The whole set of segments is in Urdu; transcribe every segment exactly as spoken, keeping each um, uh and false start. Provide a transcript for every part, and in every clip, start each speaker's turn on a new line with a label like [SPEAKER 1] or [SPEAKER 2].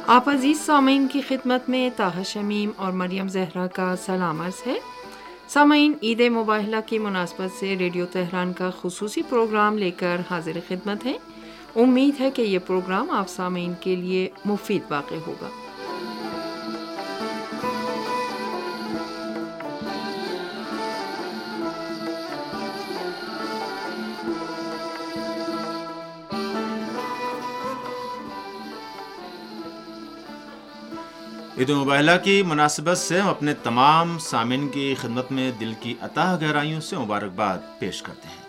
[SPEAKER 1] آپ عزیز سامعین کی خدمت میں طاہر شمیم اور مریم زہرا کا سلام عرض ہے۔ سامعین، عید مبارکہ کی مناسبت سے ریڈیو تہران کا خصوصی پروگرام لے کر حاضر خدمت ہے۔ امید ہے کہ یہ پروگرام آپ سامعین کے لیے مفید واقع ہوگا۔
[SPEAKER 2] عید مبارکہ کی مناسبت سے ہم اپنے تمام سامعین کی خدمت میں دل کی اتاہ گہرائیوں سے مبارکباد پیش کرتے ہیں۔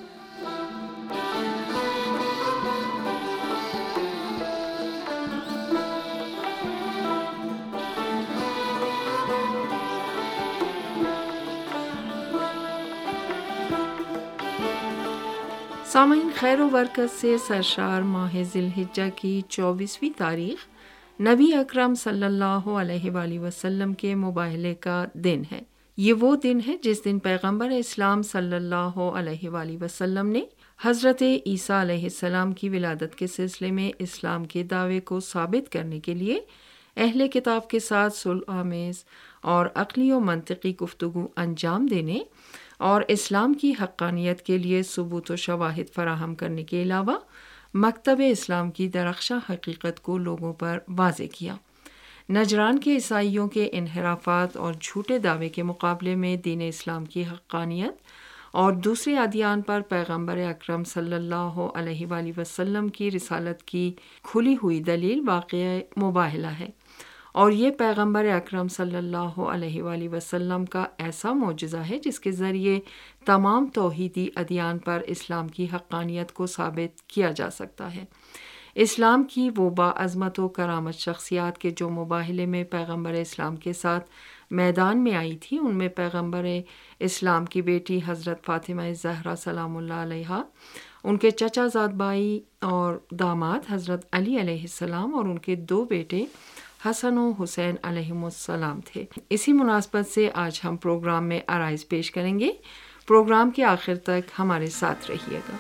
[SPEAKER 1] سامعین، خیر و برکت سے سرشار ماہ ذی الحجہ کی چوبیسویں تاریخ نبی اکرم صلی اللہ علیہ وآلہ وسلم کے مباہلے کا دن ہے۔ یہ وہ دن ہے جس دن پیغمبر اسلام صلی اللہ علیہ وآلہ وسلم نے حضرت عیسیٰ علیہ السلام کی ولادت کے سلسلے میں اسلام کے دعوے کو ثابت کرنے کے لیے اہل کتاب کے ساتھ صلح آمیز اور عقلی و منطقی گفتگو انجام دینے اور اسلام کی حقانیت کے لیے ثبوت و شواہد فراہم کرنے کے علاوہ مکتب اسلام کی درخشاں حقیقت کو لوگوں پر واضح کیا۔ نجران کے عیسائیوں کے انحرافات اور جھوٹے دعوے کے مقابلے میں دین اسلام کی حقانیت اور دوسرے ادیان پر پیغمبر اکرم صلی اللہ علیہ وآلہ وسلم کی رسالت کی کھلی ہوئی دلیل واقعہ مباہلہ ہے، اور یہ پیغمبر اکرم صلی اللہ علیہ وآلہ وسلم کا ایسا معجزہ ہے جس کے ذریعے تمام توحیدی ادیان پر اسلام کی حقانیت کو ثابت کیا جا سکتا ہے۔ اسلام کی وہ باعظمت و کرامت شخصیات کے جو مباہلے میں پیغمبر اسلام کے ساتھ میدان میں آئی تھی، ان میں پیغمبر اسلام کی بیٹی حضرت فاطمہ زہرا سلام اللہ علیہا، ان کے چچا زاد بھائی اور داماد حضرت علی علیہ السلام اور ان کے دو بیٹے حسن و حسین علیہم السلام تھے۔ اسی مناسبت سے آج ہم پروگرام میں آرائز پیش کریں گے۔ پروگرام کے آخر تک ہمارے ساتھ رہیے گا۔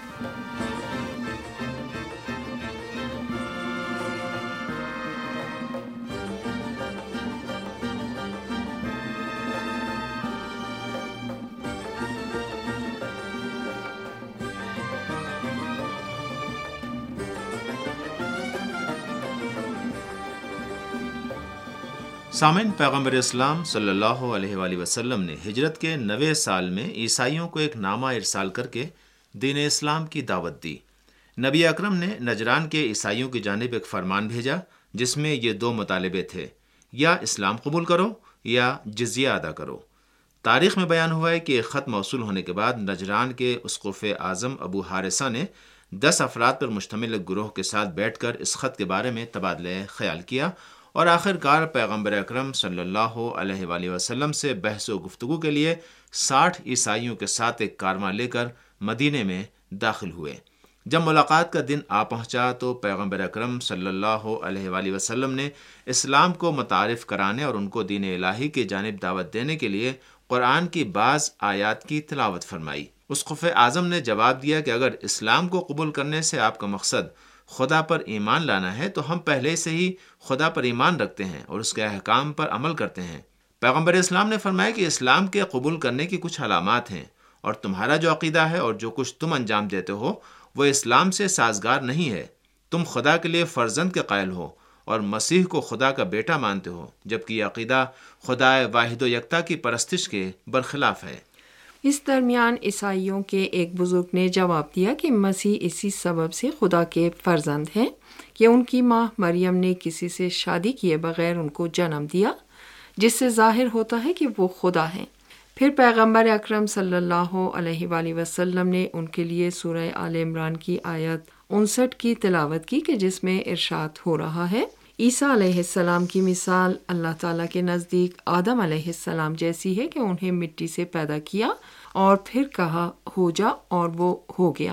[SPEAKER 2] سامعین، پیغمبر اسلام صلی اللہ علیہ وآلہ وسلم نے ہجرت کے نوے سال میں عیسائیوں کو ایک نامہ ارسال کر کے دین اسلام کی دعوت دی۔ نبی اکرم نے نجران کے عیسائیوں کی جانب ایک فرمان بھیجا جس میں یہ دو مطالبے تھے: یا اسلام قبول کرو یا جزیہ ادا کرو۔ تاریخ میں بیان ہوا ہے کہ ایک خط موصول ہونے کے بعد نجران کے اسقف اعظم ابو حارثہ نے دس افراد پر مشتمل ایک گروہ کے ساتھ بیٹھ کر اس خط کے بارے میں تبادلہ خیال کیا اور آخر کار پیغمبر اکرم صلی اللہ علیہ وآلہ وسلم سے بحث و گفتگو کے لیے ساٹھ عیسائیوں کے ساتھ ایک کارواں لے کر مدینے میں داخل ہوئے۔ جب ملاقات کا دن آ پہنچا تو پیغمبر اکرم صلی اللہ علیہ وآلہ وسلم نے اسلام کو متعارف کرانے اور ان کو دین الہی کی جانب دعوت دینے کے لیے قرآن کی بعض آیات کی تلاوت فرمائی۔ اسقف اعظم نے جواب دیا کہ اگر اسلام کو قبول کرنے سے آپ کا مقصد خدا پر ایمان لانا ہے تو ہم پہلے سے ہی خدا پر ایمان رکھتے ہیں اور اس کے احکام پر عمل کرتے ہیں۔ پیغمبر اسلام نے فرمایا کہ اسلام کے قبول کرنے کی کچھ علامات ہیں، اور تمہارا جو عقیدہ ہے اور جو کچھ تم انجام دیتے ہو وہ اسلام سے سازگار نہیں ہے۔ تم خدا کے لیے فرزند کے قائل ہو اور مسیح کو خدا کا بیٹا مانتے ہو، جبکہ یہ عقیدہ خدا واحد و یکتا کی پرستش کے برخلاف ہے۔
[SPEAKER 1] اس درمیان عیسائیوں کے ایک بزرگ نے جواب دیا کہ مسیح اسی سبب سے خدا کے فرزند ہیں کہ ان کی ماں مریم نے کسی سے شادی کیے بغیر ان کو جنم دیا، جس سے ظاہر ہوتا ہے کہ وہ خدا ہیں۔ پھر پیغمبر اکرم صلی اللہ علیہ وآلہ وسلم نے ان کے لیے سورہ آل عمران کی آیت انسٹھ کی تلاوت کی کہ جس میں ارشاد ہو رہا ہے: عیسیٰ علیہ السلام کی مثال اللہ تعالیٰ کے نزدیک آدم علیہ السلام جیسی ہے کہ انہیں مٹی سے پیدا کیا اور پھر کہا ہو جا، اور وہ ہو گیا۔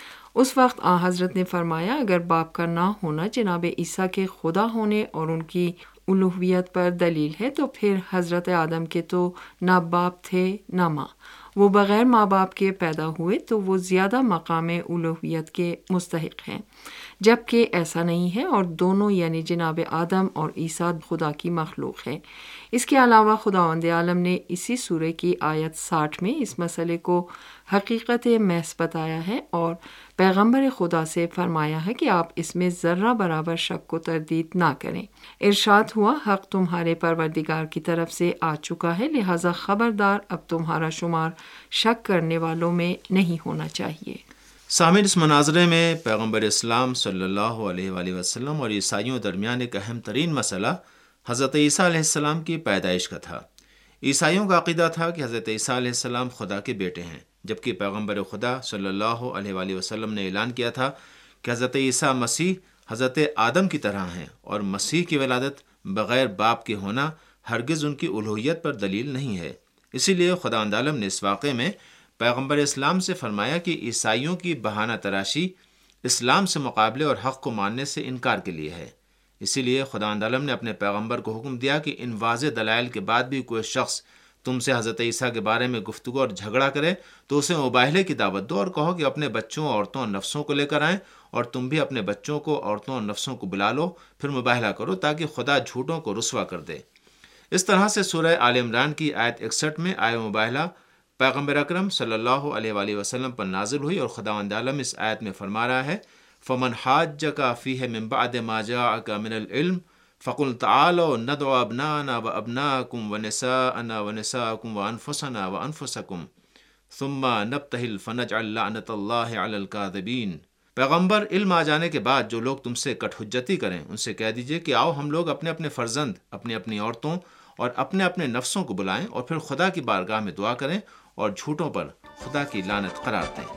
[SPEAKER 1] اس وقت آن حضرت نے فرمایا اگر باپ کا نہ ہونا جناب عیسیٰ کے خدا ہونے اور ان کی الوہیت پر دلیل ہے تو پھر حضرت آدم کے تو نہ باپ تھے نہ ماں، وہ بغیر ماں باپ کے پیدا ہوئے تو وہ زیادہ مقام الوہیت کے مستحق ہیں۔ جبکہ ایسا نہیں ہے، اور دونوں یعنی جناب آدم اور عیسیٰ خدا کی مخلوق ہیں۔ اس کے علاوہ خداوند عالم نے اسی سورہ کی آیت ساٹھ میں اس مسئلے کو حقیقت محض بتایا ہے اور پیغمبر خدا سے فرمایا ہے کہ آپ اس میں ذرہ برابر شک و تردید نہ کریں۔ ارشاد ہوا، حق تمہارے پروردگار کی طرف سے آ چکا ہے، لہٰذا خبردار اب تمہارا شمار شک کرنے والوں میں نہیں ہونا چاہیے۔
[SPEAKER 2] سامعین، اس مناظرے میں پیغمبر اسلام صلی اللہ علیہ وآلہ وسلم اور عیسائیوں درمیان ایک اہم ترین مسئلہ حضرت عیسیٰ علیہ السلام کی پیدائش کا تھا۔ عیسائیوں کا عقیدہ تھا کہ حضرت عیسیٰ علیہ السلام خدا کے بیٹے ہیں، جبکہ پیغمبر خدا صلی اللہ علیہ وآلہ وسلم نے اعلان کیا تھا کہ حضرت عیسیٰ مسیح حضرت آدم کی طرح ہیں، اور مسیح کی ولادت بغیر باپ کے ہونا ہرگز ان کی الوہیت پر دلیل نہیں ہے۔ اسی لیے خداوند عالم نے اس واقعے میں پیغمبر اسلام سے فرمایا کہ عیسائیوں کی بہانہ تراشی اسلام سے مقابلے اور حق کو ماننے سے انکار کے لیے ہے۔ اسی لیے خداوند عالم نے اپنے پیغمبر کو حکم دیا کہ ان واضح دلائل کے بعد بھی کوئی شخص تم سے حضرت عیسیٰ کے بارے میں گفتگو اور جھگڑا کرے تو اسے مباہلے کی دعوت دو اور کہو کہ اپنے بچوں، عورتوں اور نفسوں کو لے کر آئیں، اور تم بھی اپنے بچوں کو، عورتوں اور نفسوں کو بلا لو، پھر مباہلہ کرو تاکہ خدا جھوٹوں کو رسوا کر دے۔ اس طرح سے سورہ آل عمران کی آیت اکسٹھ میں آئے مباہلہ پیغمبر اکرم صلی اللہ علیہ وآلہ وسلم پر نازل ہوئی، اور خداوند عالم اس آیت میں فرما رہا ہے، فمن حاجک فیہ من بعد ما جاءک من العلم فقل تعالوا ندعو ابناءنا وابناءکم ونساءنا ونساءکم وانفسنا وانفسکم ثم نبتہل فنجعل لعنت اللہ علی الکاذبین۔ پیغمبر، علم آ جانے کے بعد جو لوگ تم سے کٹ حجتی کریں ان سے کہہ دیجئے کہ آؤ ہم لوگ اپنے اپنے فرزند، اپنی اپنی عورتوں اور اپنے اپنے نفسوں کو بلائیں اور پھر خدا کی بارگاہ میں دعا کریں اور جھوٹوں پر خدا کی لعنت قرار دیں۔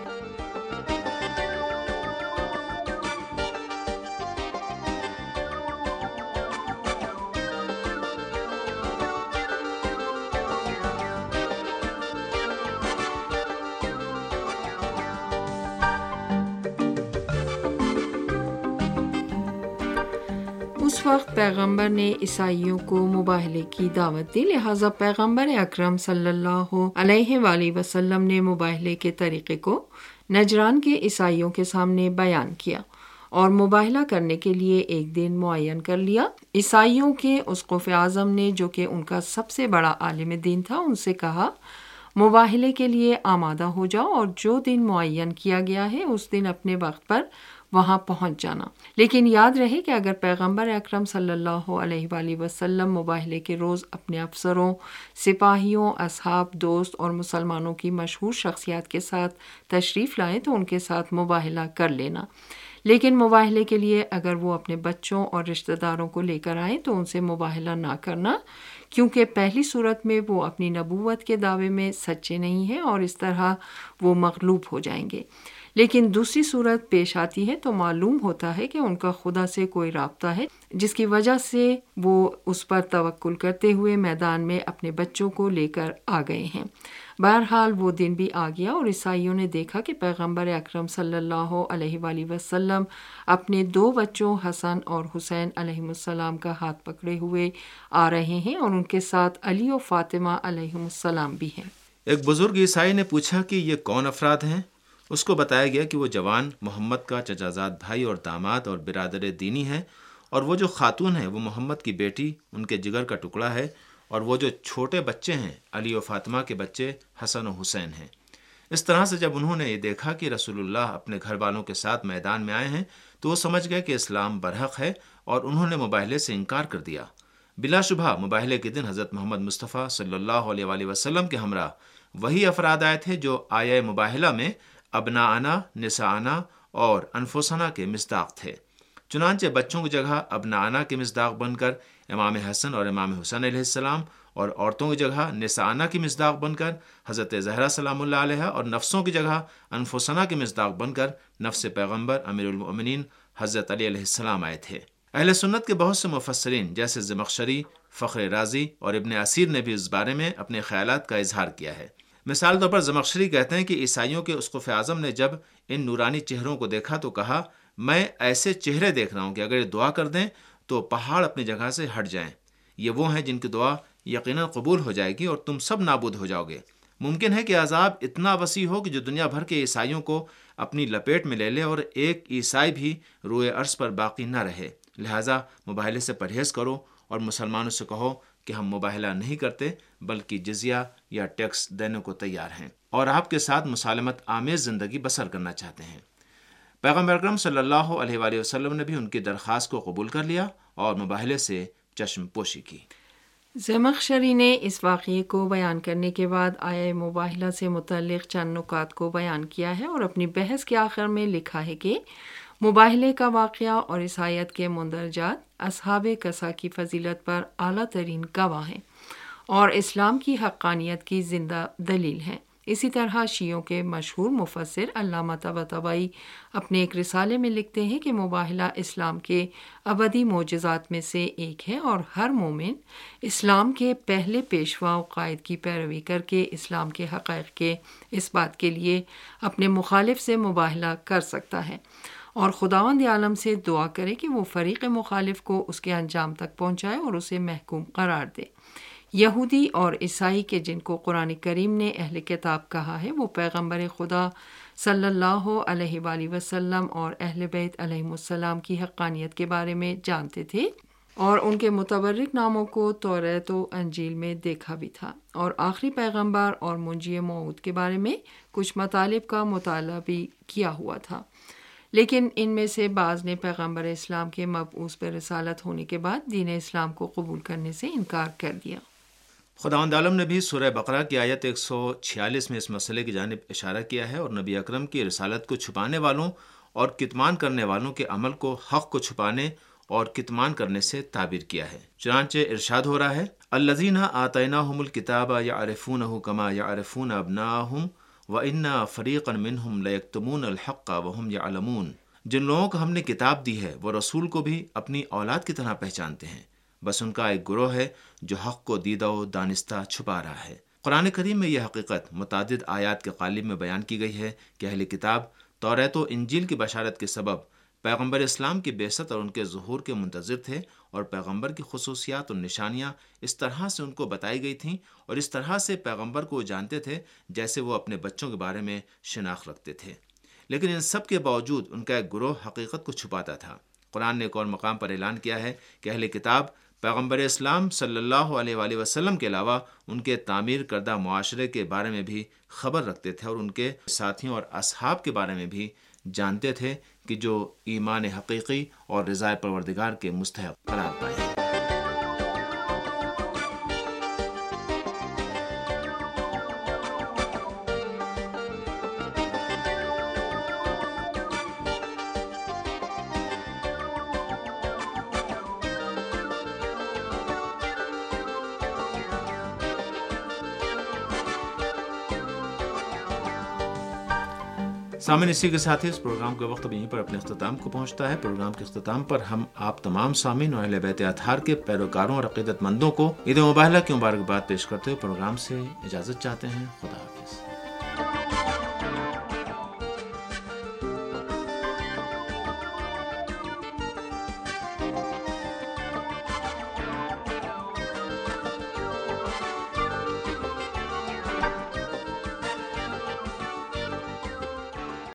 [SPEAKER 1] اس وقت پیغمبر نے عیسائیوں کو مباہلے کی دعوت دی، لہٰذا پیغمبر اکرم صلی اللہ علیہ وآلہ وسلم نے مباہلے کے طریقے کو نجران کے عیسائیوں کے سامنے بیان کیا اور مباہلہ کرنے کے لیے ایک دن معین کر لیا۔ عیسائیوں کے اسقف اعظم نے، جو کہ ان کا سب سے بڑا عالم دین تھا، ان سے کہا، مباہلے کے لیے آمادہ ہو جاؤ اور جو دن معین کیا گیا ہے اس دن اپنے وقت پر وہاں پہنچ جانا، لیکن یاد رہے کہ اگر پیغمبر اکرم صلی اللہ علیہ وآلہ وسلم مباہلے کے روز اپنے افسروں، سپاہیوں، اصحاب، دوست اور مسلمانوں کی مشہور شخصیات کے ساتھ تشریف لائیں تو ان کے ساتھ مباہلہ کر لینا، لیکن مباہلے کے لیے اگر وہ اپنے بچوں اور رشتہ داروں کو لے کر آئیں تو ان سے مباہلہ نہ کرنا، کیونکہ پہلی صورت میں وہ اپنی نبوت کے دعوے میں سچے نہیں ہیں اور اس طرح وہ مغلوب ہو جائیں گے، لیکن دوسری صورت پیش آتی ہے تو معلوم ہوتا ہے کہ ان کا خدا سے کوئی رابطہ ہے جس کی وجہ سے وہ اس پر توکل کرتے ہوئے میدان میں اپنے بچوں کو لے کر آ گئے ہیں۔ بہرحال وہ دن بھی آ گیا اور عیسائیوں نے دیکھا کہ پیغمبر اکرم صلی اللہ علیہ وآلہ وسلم اپنے دو بچوں حسن اور حسین علیہ السلام کا ہاتھ پکڑے ہوئے آ رہے ہیں اور ان کے ساتھ علی و فاطمہ علیہ السلام بھی ہیں۔
[SPEAKER 2] ایک بزرگ عیسائی نے پوچھا کہ یہ کون افراد ہیں؟ اس کو بتایا گیا کہ وہ جوان محمد کا چچا زاد بھائی اور داماد اور برادر دینی ہے، اور وہ جو خاتون ہے وہ محمد کی بیٹی، ان کے جگر کا ٹکڑا ہے، اور وہ جو چھوٹے بچے ہیں علی و فاطمہ کے بچے حسن و حسین ہیں۔ اس طرح سے جب انہوں نے یہ دیکھا کہ رسول اللہ اپنے گھر والوں کے ساتھ میدان میں آئے ہیں تو وہ سمجھ گئے کہ اسلام برحق ہے اور انہوں نے مباہلے سے انکار کر دیا۔ بلا شبہ مباہلے کے دن حضرت محمد مصطفیٰ صلی اللہ علیہ وآلہ وسلم کے ہمراہ وہی افراد آئے تھے جو آیہ مباہلہ میں ابناءنا، نساءنا اور انفسنا کے مصداق تھے۔ چنانچہ بچوں کی جگہ ابناءنا کے مصداق بن کر امام حسن اور امام حسین علیہ السلام، اور عورتوں کی جگہ نساءنا کی مصداق بن کر حضرت زہرا سلام اللہ علیہ، اور نفسوں کی جگہ انفسنا کی مصداق بن کر نفس پیغمبر امیر المؤمنین حضرت علی علیہ السلام آئے تھے۔ اہل سنت کے بہت سے مفسرین جیسے زمخشری، فخر رازی اور ابن اسیر نے بھی اس بارے میں اپنے خیالات کا اظہار کیا ہے۔ مثال طور پر زمخشری کہتے ہیں کہ عیسائیوں کے اسقف اعظم نے جب ان نورانی چہروں کو دیکھا تو کہا، میں ایسے چہرے دیکھ رہا ہوں کہ اگر یہ دعا کر دیں تو پہاڑ اپنی جگہ سے ہٹ جائیں۔ یہ وہ ہیں جن کی دعا یقیناً قبول ہو جائے گی اور تم سب نابود ہو جاؤ گے، ممکن ہے کہ عذاب اتنا وسیع ہو کہ جو دنیا بھر کے عیسائیوں کو اپنی لپیٹ میں لے لے اور ایک عیسائی بھی روئے ارض پر باقی نہ رہے۔ لہٰذا مباہلے سے پرہیز کرو اور مسلمانوں سے کہو کہ ہم مباہلہ نہیں کرتے بلکہ جزیہ یا ٹیکس دینے کو تیار ہیں اور آپ کے ساتھ مسالمت آمیز زندگی بسر کرنا چاہتے ہیں۔ پیغمبر اکرم صلی اللہ علیہ وآلہ وسلم نے بھی ان کی درخواست کو قبول کر لیا اور مباہلے سے چشم پوشی کی۔
[SPEAKER 1] زمخشری نے اس واقعے کو بیان کرنے کے بعد آیہ مباہلہ سے متعلق چند نکات کو بیان کیا ہے اور اپنی بحث کے آخر میں لکھا ہے کہ مباہلے کا واقعہ اور اس آیت کے مندرجات اصحاب کسا کی فضیلت پر اعلیٰ ترین گواہ ہیں اور اسلام کی حقانیت کی زندہ دلیل ہیں۔ اسی طرح شیعوں کے مشہور مفسر علامہ طباطبائی اپنے ایک رسالے میں لکھتے ہیں کہ مباہلہ اسلام کے ابدی معجزات میں سے ایک ہے اور ہر مومن اسلام کے پہلے پیشوا و قائد کی پیروی کر کے اسلام کے حقائق کے اس بات کے لیے اپنے مخالف سے مباہلہ کر سکتا ہے اور خداوند عالم سے دعا کرے کہ وہ فریق مخالف کو اس کے انجام تک پہنچائے اور اسے محکوم قرار دے۔ یہودی اور عیسائی کے جن کو قرآن کریم نے اہل کتاب کہا ہے وہ پیغمبر خدا صلی اللہ علیہ وآلہ وسلم اور اہل بیت علیہم السلام کی حقانیت کے بارے میں جانتے تھے اور ان کے متبرک ناموں کو توریت و انجیل میں دیکھا بھی تھا اور آخری پیغمبر اور منجی موعود کے بارے میں کچھ مطالب کا مطالعہ بھی کیا ہوا تھا، لیکن ان میں سے بعض نے پیغمبر اسلام کے مبعوث برسالت ہونے کے بعد دین اسلام کو قبول کرنے سے انکار کر دیا۔
[SPEAKER 2] خداوند عالم نے بھی سورہ بقرہ کی آیت ایک سو چھیالیس میں اس مسئلے کی جانب اشارہ کیا ہے اور نبی اکرم کی رسالت کو چھپانے والوں اور کتمان کرنے والوں کے عمل کو حق کو چھپانے اور کتمان کرنے سے تعبیر کیا ہے۔ چنانچہ ارشاد ہو رہا ہے الذین آتیناہم الکتاب یعرفونہ کما یعرفون ابناءہم وَإِنَّ فَرِيقًا مِّنْهُمْ لَيَكْتُمُونَ الْحَقَّ وَهُمْ يَعْلَمُونَ۔ جن لوگوں کو ہم نے کتاب دی ہے وہ رسول کو بھی اپنی اولاد کی طرح پہچانتے ہیں، بس ان کا ایک گروہ ہے جو حق کو دیدہ و دانستہ چھپا رہا ہے۔ قرآن کریم میں یہ حقیقت متعدد آیات کے قالب میں بیان کی گئی ہے کہ اہل کتاب توریت و انجیل کی بشارت کے سبب پیغمبر اسلام کی بعثت اور ان کے ظہور کے منتظر تھے اور پیغمبر کی خصوصیات اور نشانیاں اس طرح سے ان کو بتائی گئی تھیں اور اس طرح سے پیغمبر کو وہ جانتے تھے جیسے وہ اپنے بچوں کے بارے میں شناخت رکھتے تھے، لیکن ان سب کے باوجود ان کا ایک گروہ حقیقت کو چھپاتا تھا۔ قرآن نے ایک اور مقام پر اعلان کیا ہے کہ اہل کتاب پیغمبر اسلام صلی اللہ علیہ وآلہ وسلم کے علاوہ ان کے تعمیر کردہ معاشرے کے بارے میں بھی خبر رکھتے تھے اور ان کے ساتھیوں اور اصحاب کے بارے میں بھی جانتے تھے کہ جو ایمان حقیقی اور رضا پروردگار کے مستحق قرار پائیں۔ سامعین، اسی کے ساتھ ہی اس پروگرام کا وقت اب یہیں پر اپنے اختتام کو پہنچتا ہے۔ پروگرام کے اختتام پر ہم آپ تمام سامعین اور اہل بیت اطہار کے پیروکاروں اور عقیدت مندوں کو عید مباہلہ کی مبارکباد پیش کرتے ہوئے پروگرام سے اجازت چاہتے ہیں۔ خدا حافظ۔